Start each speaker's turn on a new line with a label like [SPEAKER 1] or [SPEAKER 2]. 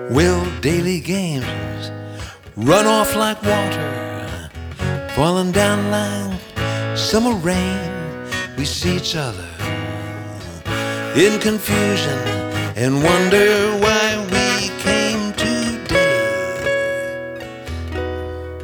[SPEAKER 1] Will daily games run off like water, falling down like summer rain? We see each other in confusion and wonder why.